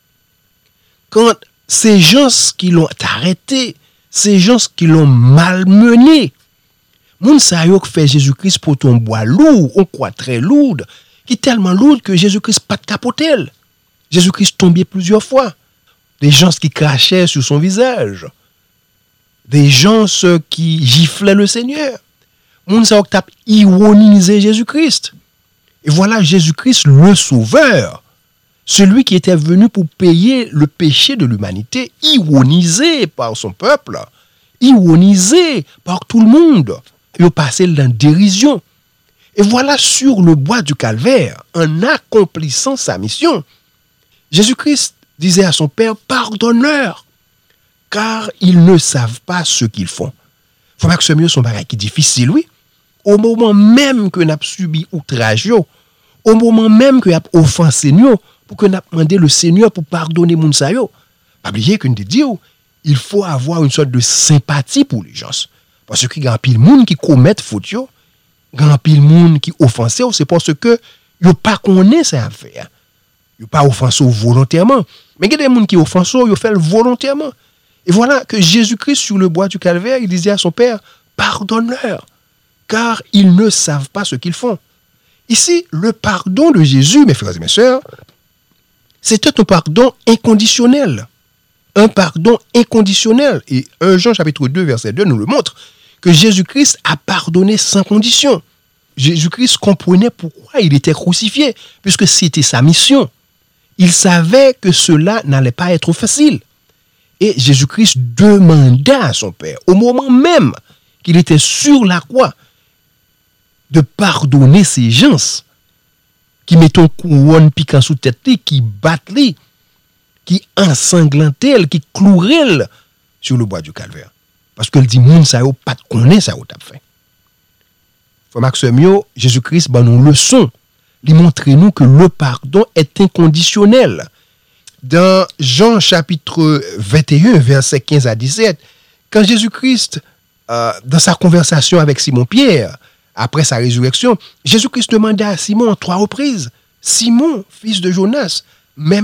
Quand ces gens qui l'ont arrêté, ces gens qui l'ont malmené, moun sa yo fait Jésus-Christ pour ton bois lourd, on croit très lourde, qui est tellement lourde que Jésus-Christ pas de capotel. Jésus-Christ tombait plusieurs fois. Des gens qui crachaient sur son visage. Des gens qui giflaient le Seigneur. Moun sa yo tap ironisé Jésus-Christ. Et voilà Jésus-Christ le sauveur. Celui qui était venu pour payer le péché de l'humanité, ironisé par son peuple. ironisé par tout le monde. Il passé dans dérision. Et voilà, sur le bois du calvaire, en accomplissant sa mission, Jésus-Christ disait à son Père, pardonne-leur, car ils ne savent pas ce qu'ils font. Il faut pas que ce mieux son bagage qui est difficile, oui. Au moment même que nous avons subi outrage, au moment même que nous avons offensé nous, pour que nous avons demandé le Seigneur pour pardonner moun sa yo. Pas oublier que nous dit, il faut avoir une sorte de sympathie pour les gens. Parce qu'il y a un pile moun qui commettent faute yo, il y a un pile moun qui offensé, c'est parce que yo pas connaît ça affaire. Yo pas offensé volontairement, mais il y a des moun qui offensent, yo fait volontairement. Et voilà que Jésus-Christ sur le bois du calvaire, il disait à son Père, pardonne-leur, car ils ne savent pas ce qu'ils font. Ici, le pardon de Jésus, mes frères et mes sœurs, c'était un pardon inconditionnel. Un pardon inconditionnel. Et un Jean chapitre deux, verset deux nous le montre, que Jésus-Christ a pardonné sans condition. Jésus-Christ comprenait pourquoi il était crucifié, puisque c'était sa mission. Il savait que cela n'allait pas être facile. Et Jésus-Christ demanda à son Père, au moment même qu'il était sur la croix, de pardonner ces gens qui mettent un couronne piquant sous tête, qui battent, qui ensanglantent, qui clouent sur le bois du calvaire. Parce que le dit, moun sa yo pas de connaître ça ou t'a fait. Faut Maximio, Jésus-Christ, ben nous leçon. Il montre nous que le pardon est inconditionnel. Dans Jean chapitre vingt et un, versets quinze à dix-sept, quand Jésus-Christ, euh, dans sa conversation avec Simon-Pierre, après sa résurrection, Jésus-Christ demanda à Simon en trois reprises, « Simon, fils de Jonas, m'aimes-tu »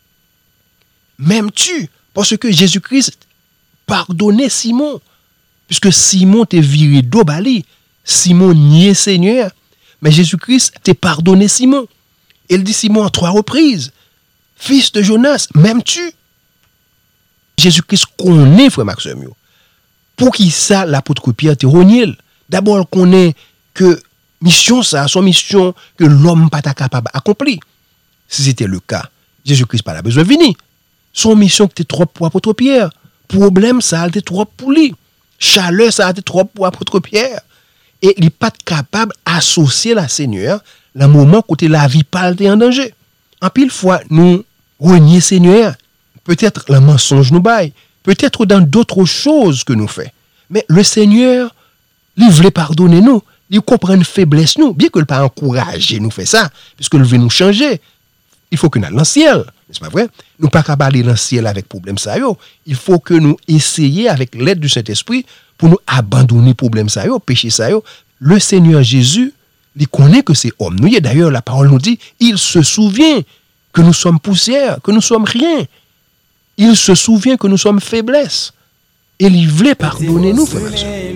M'aimes-tu? Parce que Jésus-Christ pardonnait Simon, puisque Simon t'est viré d'Obali, Simon niait Seigneur, mais Jésus-Christ t'a pardonné Simon. Il dit Simon en trois reprises, « Fils de Jonas, m'aimes-tu » Jésus-Christ connaît, frère Maximio. Pour qui ça, l'apôtre Pierre te renié? D'abord, il connaît que mission ça, son mission que l'homme pas capable d'accomplir. Si c'était le cas, Jésus-Christ pas besoin de venir. Son mission était trop pour l'apôtre Pierre. Problème, ça a été trop pour lui. Chaleur, ça a été trop pour l'apôtre Pierre. Et il n'est pas capable d'associer la Seigneur le moment où la vie pas en danger. En pile fois, nous renier Seigneur. Peut-être le mensonge nous baille. Peut-être dans d'autres choses que nous faisons. Mais le Seigneur, il voulait pardonner nous. Il comprend une faiblesse nous. Bien que ne pas encourager nous faire ça, puisque il veut nous changer. Il faut que nous allions dans le ciel. C'est pas vrai? Nous ne pouvons pas aller dans le ciel avec problème ça yo. Il faut que nous essayions avec l'aide du Saint-Esprit pour nous abandonner le problème ça yo, péché ça yo. Le Seigneur Jésus, il connaît que c'est homme. Nous, d'ailleurs, la parole nous dit, il se souvient que nous sommes poussière, que nous sommes rien. Il se souvient que nous sommes faiblesse. Et il voulait pardonner nous, frères.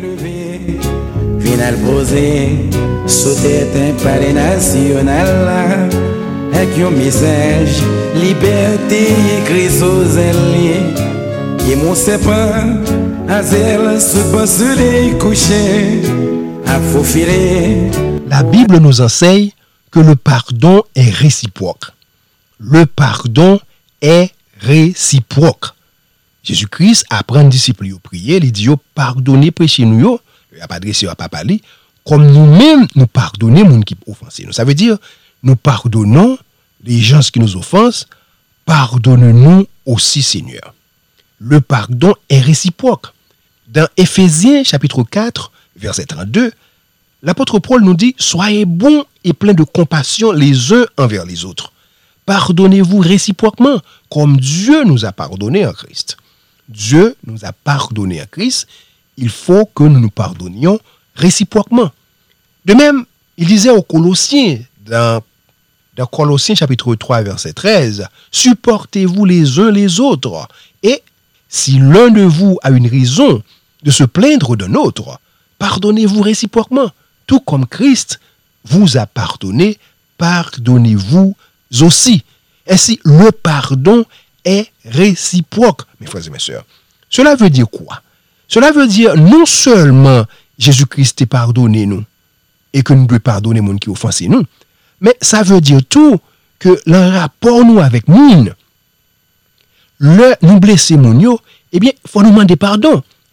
Final posé, sauter un palais national. Avec un message, liberté écrit aux alliés. Et mon sapin, à zèle, sous passe les couchers, à faufiler. La Bible nous enseigne que le pardon est réciproque. Le pardon est réciproque. Jésus-Christ apprend aux disciples à prier, il dit, pardonnez, prêchez nous, il n'a pas adressé à papa, comme nous-mêmes, nous pardonnons les gens qui offensent. Ça veut dire, nous pardonnons les gens qui nous offensent, pardonne-nous aussi, Seigneur. Le pardon est réciproque. Dans Éphésiens chapitre quatre, verset trente-deux, l'apôtre Paul nous dit, soyez bons et pleins de compassion les uns envers les autres. Pardonnez-vous réciproquement, comme Dieu nous a pardonné en Christ. Dieu nous a pardonné en Christ, il faut que nous nous pardonnions réciproquement. De même, il disait aux Colossiens, dans, dans Colossiens chapitre trois, verset treize, supportez-vous les uns les autres, et si l'un de vous a une raison de se plaindre d'un autre, pardonnez-vous réciproquement, tout comme Christ vous a pardonné, pardonnez-vous aussi. Ainsi, le pardon est réciproque, mes frères et mes sœurs. Cela veut dire quoi? Cela veut dire non seulement Jésus-Christ est pardonné nous, et que nous devons pardonner les gens qui offensent nous, mais ça veut dire tout que le rapport nous avec nous, le nous blesser mon yo, eh bien, il faut nous demander pardon.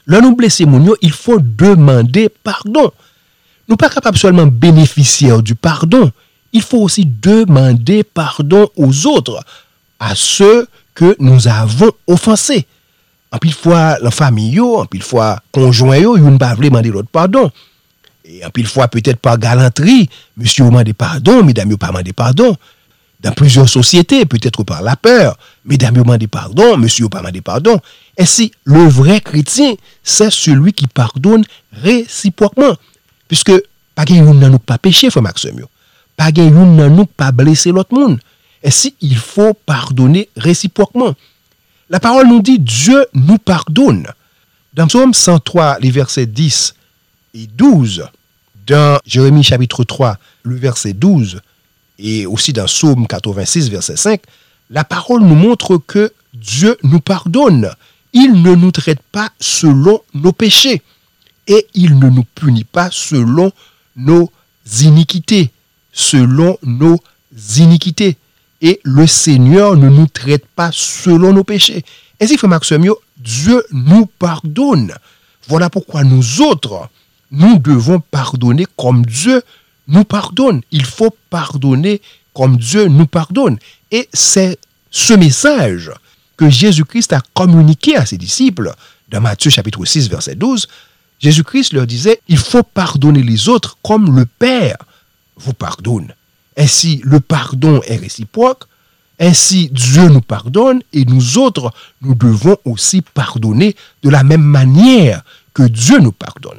Là nous blesser moun yo, il faut demander pardon. Nous pas capables seulement bénéficiaires du pardon, il faut aussi demander pardon aux autres, à ceux que nous avons offensés. En pile fois la famille yo, en pile fois conjoint yo, yon pas vle demander l'autre pardon. Et en pile fois peut-être par galanterie, monsieur demande pardon, mesdames yo pas demander pardon. Dans plusieurs sociétés, peut-être par la peur, mesdames yo demande pardon, monsieur pas demander pardon. Et si le vrai chrétien, c'est celui qui pardonne réciproquement, puisque pas gen yon nan nou pas péché, frère Maxime yo. Pas gen yon nan nou pas blesser l'autre monde. Et si il faut pardonner réciproquement. La parole nous dit Dieu nous pardonne. Dans Psaume cent trois, les versets dix et douze, dans Jérémie chapitre trois, le verset douze, et aussi dans Psaume quatre-vingt-six, verset cinq, la parole nous montre que Dieu nous pardonne. Il ne nous traite pas selon nos péchés et il ne nous punit pas selon nos iniquités. Selon nos iniquités. Et le Seigneur ne nous traite pas selon nos péchés. Ainsi, frère Maxime, Dieu nous pardonne. Voilà pourquoi nous autres, nous devons pardonner comme Dieu nous pardonne. Il faut pardonner comme Dieu nous pardonne. Et c'est ce message que Jésus-Christ a communiqué à ses disciples dans Matthieu chapitre six, verset douze. Jésus-Christ leur disait, il faut pardonner les autres comme le Père vous pardonne. Ainsi, le pardon est réciproque. Ainsi, Dieu nous pardonne et nous autres, nous devons aussi pardonner de la même manière que Dieu nous pardonne.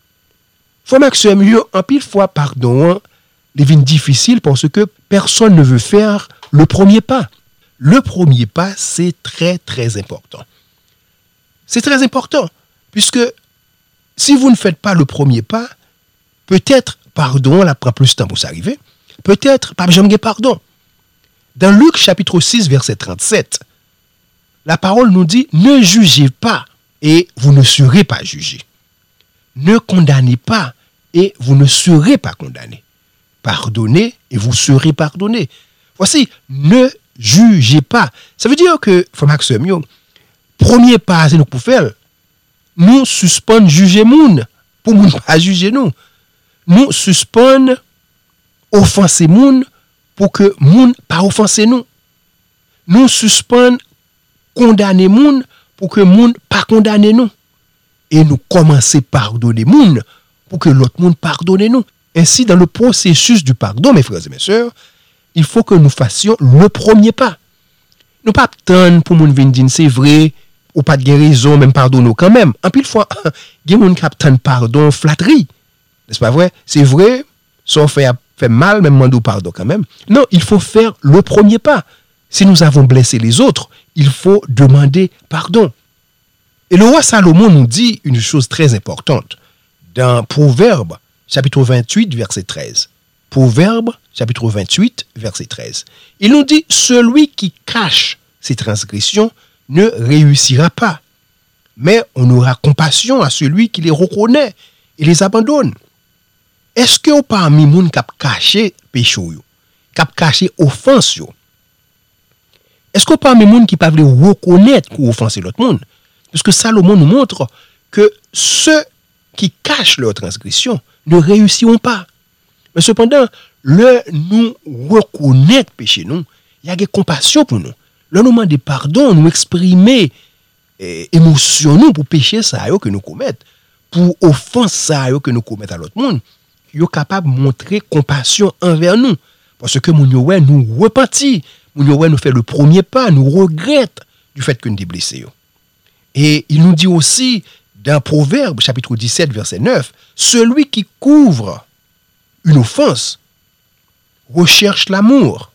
Frère Maxime, en pile fois, pardon, devient difficile parce que personne ne veut faire le premier pas. Le premier pas, c'est très, très important. C'est très important, puisque si vous ne faites pas le premier pas, peut-être, pardon, là prend plus de temps pour s'arriver, peut-être, pas jamais pardon. Dans Luc chapitre six, verset trente-sept, la parole nous dit, ne jugez pas et vous ne serez pas jugés. Ne condamnez pas et vous ne serez pas condamnés. Pardonnez et vous serez pardonnés. Voici, ne jugez pas. Ça veut dire que, frère Maxime, premier pas, c'est nous pour faire, nous suspendre juger moun, pour moun pas juger nous. Nous suspendre offenser moun, pour que moun pas offenser nous. Nous suspendre condamner moun, pour que moun pas condamner nous. Et nous commencer pardonner moun, pour que l'autre monde pardonne nous. Ainsi, dans le processus du pardon, mes frères et mes sœurs, il faut que nous fassions le premier pas. Nous pas attendre pour moun vin dire c'est vrai, ou pas de raison, même pardonner quand même. En pile fois, il y a moun qui attend pardon flatterie. N'est-ce pas vrai? C'est vrai, ça fait, fait mal, même mandou pardon quand même. Non, il faut faire le premier pas. Si nous avons blessé les autres, il faut demander pardon. Et le roi Salomon nous dit une chose très importante. Dans Proverbe, chapitre vingt-huit, verset treize. Proverbe, chapitre vingt-huit, verset treize. Il nous dit, celui qui cache ses transgressions ne réussira pas. Mais on aura compassion à celui qui les reconnaît et les abandonne. Est-ce que parmi les gens qui ont caché péché, qui ont caché offense, est-ce que parmi les gens qui peuvent reconnaître qu'ils ont offensé l'autre monde? Parce que Salomon nous montre que ceux qui cachent leur transgression ne réussiront pas. Mais cependant, le nous reconnaître péché nous, il y a des compassion pour nous. Le nous demander pardon, nous exprimer eh, émotion nous pour péché ça que nous commettons, pour offense ça que nous commettons à l'autre monde, yo capable de montrer compassion envers nous parce que moun yo ouais nous repentit, moun yo ouais nous fait le premier pas, nous regrette du fait que nous sommes blessés. Et il nous dit aussi dans Proverbe chapitre dix-sept verset neuf, celui qui couvre une offense recherche l'amour.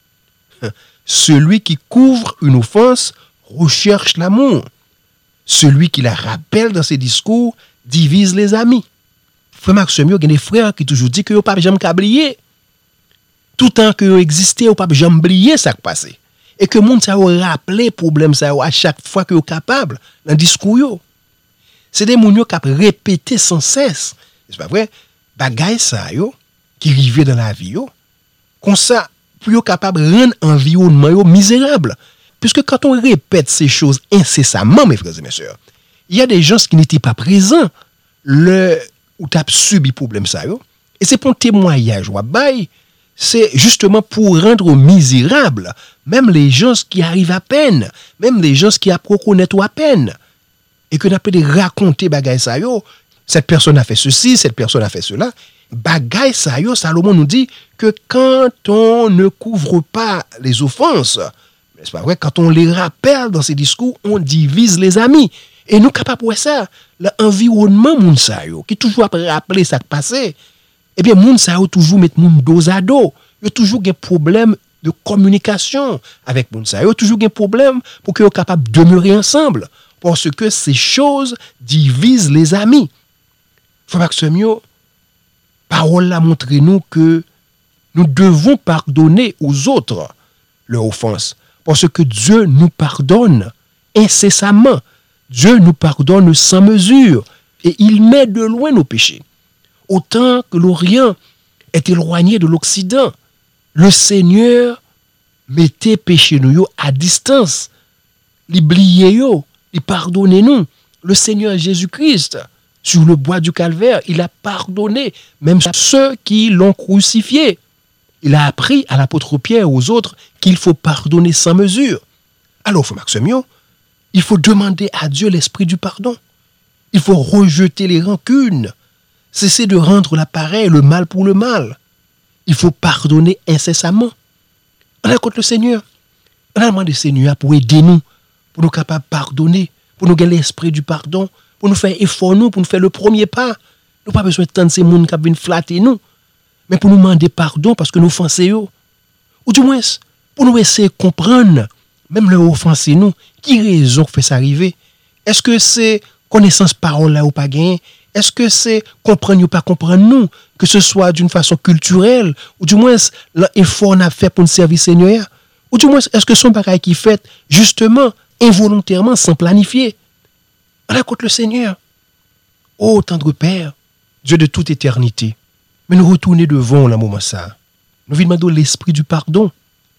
Celui qui couvre une offense recherche l'amour. Celui qui la rappelle dans ses discours divise les amis. Frère Maxime, il y a des frères qui toujours dit que vous ne pouvez jamais oublier. Tout temps que vous existez, vous ne pouvez jamais oublier ça qui passe. Et que le monde ça rappelé problème ça à chaque fois que vous êtes capable dans le discours. C'est des gens qui répété sans cesse. C'est pas vrai? Bagay ça yo qui arrivent dans la vie yo. Comme ça, pour être capable de rendre l'environnement misérable. Puisque quand on répète ces choses incessamment, mes frères et mes sœurs, il y a des gens qui n'étaient pas présents le où tu as subi problème ça yo. Et c'est pour un témoignage ou bail, c'est justement pour rendre misérable même les gens qui arrivent à peine, même les gens qui apprennent connaître à peine. Et que n'a pas de raconter bagay ça yo, cette personne a fait ceci, cette personne a fait cela. Bagay ça yo, Salomon nous dit que quand on ne couvre pas les offenses, c'est pas vrai, quand on les rappelle dans ses discours, on divise les amis. Et nous capables de ça, l'environnement moun sa yo, qui toujours après rappeler ça qui passé, eh bien moun sa yo toujours mettre moun dos à dos. Il y a toujours des problèmes de communication avec moun sa yo, toujours des problèmes pour que soient capables de demeurer ensemble parce que ces choses divisent les amis. Faut pas que ce mieux parole là montre nous que nous devons pardonner aux autres leurs offenses parce que Dieu nous pardonne incessamment. Dieu nous pardonne sans mesure et il met de loin nos péchés. Autant que l'Orient est éloigné de l'Occident, le Seigneur mettait péché nous à distance. L'oublier yo, il pardonne nous. Le Seigneur Jésus-Christ, sur le bois du Calvaire, il a pardonné même ceux qui l'ont crucifié. Il a appris à l'apôtre Pierre et aux autres qu'il faut pardonner sans mesure. Alors, frère Maximien, il faut demander à Dieu l'esprit du pardon. Il faut rejeter les rancunes. Cesser de rendre l'appareil le mal pour le mal. Il faut pardonner incessamment. On a contre le Seigneur. On a demandé au Seigneur pour aider nous, pour nous capables de pardonner, pour nous gagner l'esprit du pardon, pour nous faire effort nous, pour nous faire le premier pas. Nous n'avons pas besoin de tant de ces gens qui viennent flatter nous, mais pour nous demander pardon parce que nous offensons. Ou du moins, pour nous essayer de comprendre, même le offenser nous, qui raison fait ça arriver? Est-ce que c'est connaissance parole là ou pas gagné? Est-ce que c'est comprendre ou pas comprendre nous, que ce soit d'une façon culturelle, ou du moins l'effort qu'on a fait pour nous servir Seigneur? Ou du moins, est-ce que son bagage qui fait justement, involontairement, sans planifier? On a contre le Seigneur. Ô tendre Père, Dieu de toute éternité, mais nous retourner devant la moment ça. Nous lui demandons l'esprit du pardon.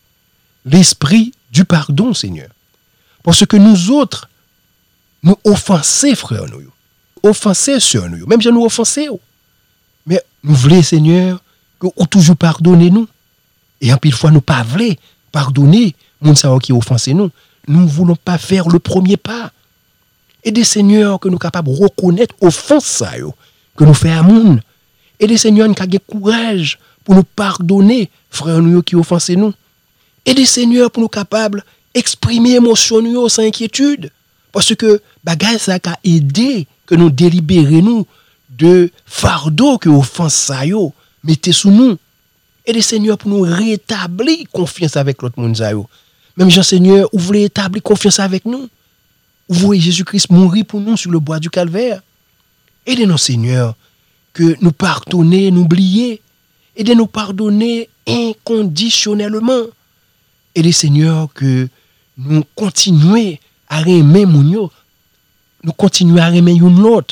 L'esprit du pardon, Seigneur. Parce que nous autres, nous offensons, frères, nous. Offensés sur nous. Même si nous offensons. Mais nous voulons, Seigneur, que nous toujours pardonner nous. Et en pile fois, nous pas voulons pardonner moun sa qui offensé nous. Nous ne voulons pas faire le premier pas. Et des seigneurs que nous sommes capables de reconnaître offense ça yo, que nous faisons à moun. Et des seigneurs qui ont le courage pour nous pardonner, frères nous qui offensent nous. Et des seigneurs pour nous capables d'exprimer émotion nous sans inquiétude. Parce que bagay ça a aidé que nous délibérer nous de fardeau que offense ça yo mettez sous nous. Et des seigneurs pour nous rétablir confiance avec l'autre monde ça yo. Même Jean Seigneur, vous voulez établir confiance avec nous. Vous voyez Jésus-Christ mourir pour nous sur le bois du Calvaire. Aidez-nous, Seigneur, que nous pardonner, nous oublier. Aidez-nous pardonner inconditionnellement. Aidez, Seigneur, que nous continuions à aimer mon nous continuons à aimer une l'autre.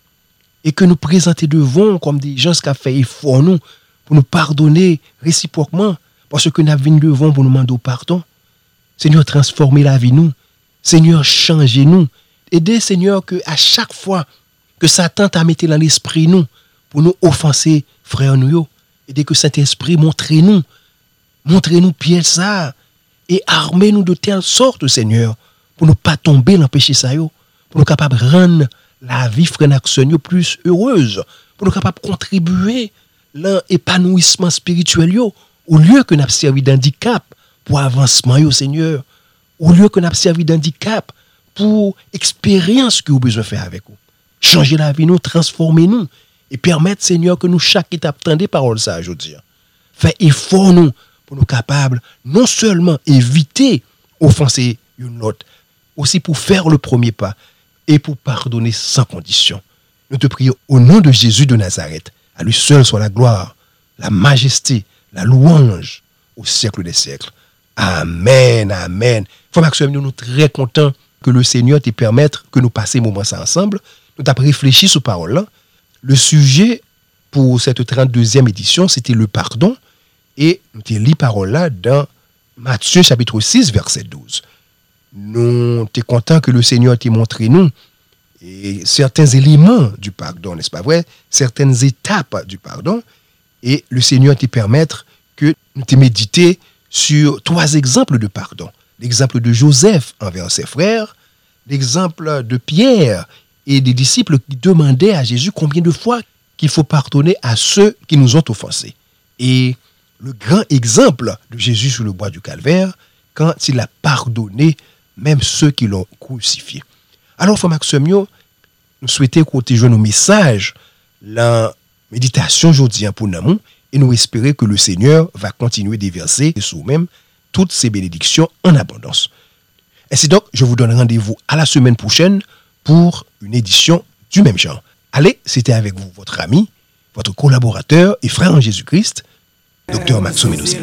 Et que nous présenter devant comme des gens qui ont fait effort nous pour nous pardonner réciproquement. Parce que nous avons devant pour nous demander pardon. Seigneur, transformez la vie nous. Seigneur, changez-nous. Aidez, Seigneur, que à chaque fois que Satan t'a mis dans l'esprit nous, pour nous offenser, frères nous, aidez que cet esprit montrez-nous, montrez-nous piège ça, et armez-nous de telle sorte, Seigneur, pour ne pas tomber dans le péché ça, pour nous capables de rendre la vie, frère Naxon, plus heureuse, pour nous capables de contribuer à l'épanouissement spirituel, au lieu que nous servi d'handicap pour avancement, Seigneur. Au lieu qu'on a servi d'handicap pour expérience que vous avez besoin de faire avec vous. Changer la vie, nous, transformer nous et permettre, Seigneur, que nous, chaque étape, tendez paroles ça, je veux dire. Faire effort, nous, pour nous capables, non seulement éviter offenser une autre, aussi pour faire le premier pas et pour pardonner sans condition. Nous te prions au nom de Jésus de Nazareth. À lui seul soit la gloire, la majesté, la louange au siècle des siècles. Amen, amen. Frère Maxime, nous sommes très contents que le Seigneur te permette que nous passions ce moment ensemble. Nous avons réfléchi sur parole-là. Le sujet pour cette trente-deuxième édition, c'était le pardon. Et nous avons lu parole-là dans Matthieu chapitre six, verset douze. Nous sommes contents que le Seigneur t'ait montré nous et certains éléments du pardon, n'est-ce pas vrai? Certaines étapes du pardon. Et le Seigneur te permettre que nous te méditer sur trois exemples de pardon. L'exemple de Joseph envers ses frères, l'exemple de Pierre et des disciples qui demandaient à Jésus combien de fois qu'il faut pardonner à ceux qui nous ont offensés. Et le grand exemple de Jésus sur le bois du Calvaire, quand il a pardonné même ceux qui l'ont crucifié. Alors, frère Maximio, nous souhaitons côté jouer nos messages, la méditation aujourd'hui pour nous, et nous espérons que le Seigneur va continuer de verser sur nous-mêmes toutes ces bénédictions en abondance. Ainsi donc, je vous donne rendez-vous à la semaine prochaine pour une édition du même genre. Allez, c'était avec vous votre ami, votre collaborateur et frère en Jésus-Christ, docteur Maxo Médozil.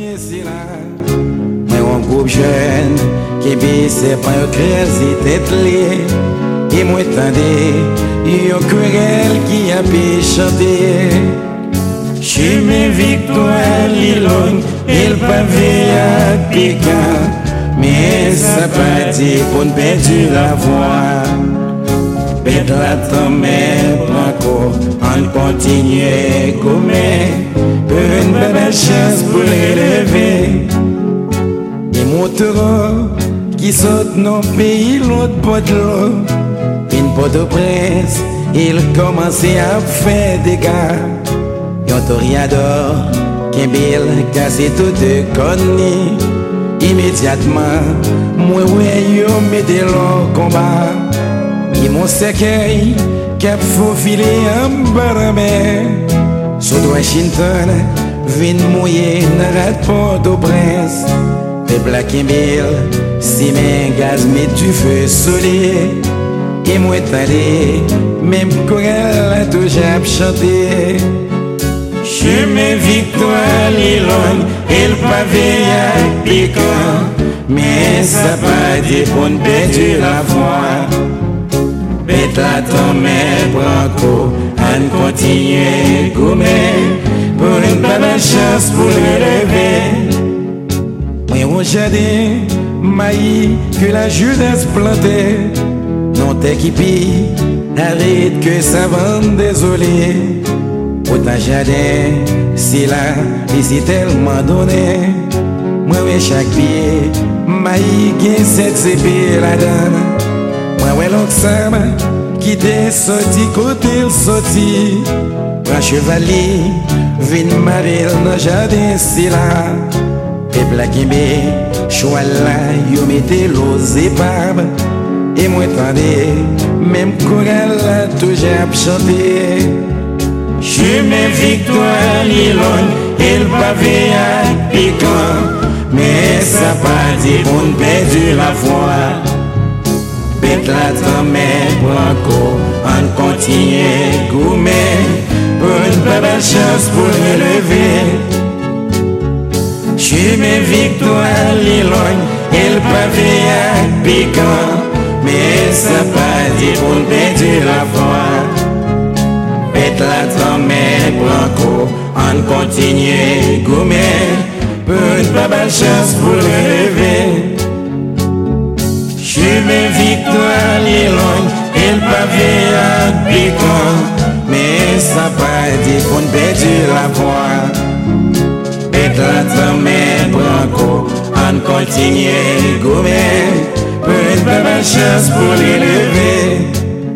Un groupe jeune qui bise pas un creuset tête liée et moi tendez un querelle qui a pu chanter chez mes victoires l'ilon il pavé à piquant mais ça pas dit pour ne perdre la voix perdre la tombe encore on continue comme une belle chance pour relever. Et moutons qui saute dans le pays, l'autre bout de l'eau. Une porte de presse, il commençait à faire des gars. Et un toréador, qui est cassé tout de conneries. Immédiatement, moi, ouais, yo, mettez le combat. Et mon cercueil, qui a faufilé en bas de mer. Sur Washington, vient mouiller dans la porte de presse. Des Black and Bill, si mes gaz met du feu solide. Et moi t'allais, même chorale a toujours chanté. Je mes victoires l'ilon, et le pavé à piquant. Mais ça pas dit pour ne perdre la foi. Bête la tombe, branco, on continue comme pour une bonne chance pour relever. Moi, jardin, maïs que la Judas plantait. Non, t'équipi, arrête que ça vende, désolé. Autant jardin, c'est là, et c'est tellement donné. Moi, ouais, chaque pied, maïs, gain cette épée là-dedans. Moi, ouais, l'autre sable, qui t'est sorti, côté sorti. Un chevalier, vine marrer dans le jardin, c'est là. Et Black and Bill, choix là, yo mettez l'eau épaves. Et moi tendez, même chorale là, toujours chanté. Je mes victoires l'ilon, et le pavé à piquant. Mais ça pas dit pour ne perdre la foi. Bête la tombe, branco, on continue gourmet. Pour une belle chance pour relever. Je mes victoires l'ilon, et le pavé à piquant. Mais ça pas dit pour ne perdre la foi. Bête la tombe, branco, on continue gourmet. Pour une belle chance pour relever. Je mes victoires l'ilon, et le pavé à piquant. Mais ça pas dit pour ne perdre la foi. La tombe branco, on continue gourmet. Pour une belle chance pour l'élever.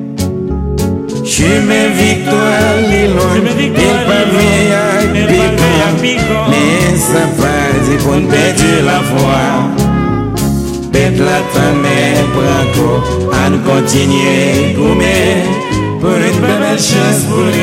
Je mes victoires l'ilon, il pavé à piquant. Mais ça pas dit pour ne perdre la foi. Bête la tombe branco, on continue gourmet. Pour une belle chance pour l'élever.